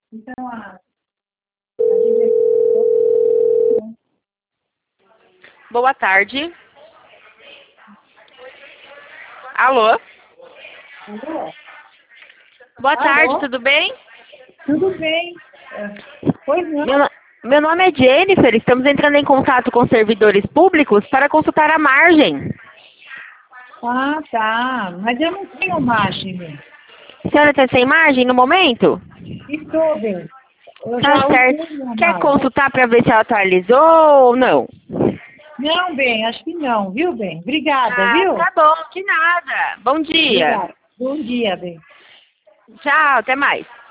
Então, Boa tarde. Alô? alô? Boa tarde, Alô? tudo bem? Tudo bem? Pois não? Meu nome é Jennifer, estamos entrando em contato com servidores públicos para consultar a margem. Ah, tá. Mas eu não tenho margem. A senhora está sem margem no momento? Estou bem. Eu Tá já certo. usei minha Quer margem. consultar para ver se ela atualizou ou não? Não, bem, acho que não, viu, bem? Obrigada, Ah, viu? tá bom, que nada. Bom dia. Obrigada. Bom dia, bem. Tchau, até mais.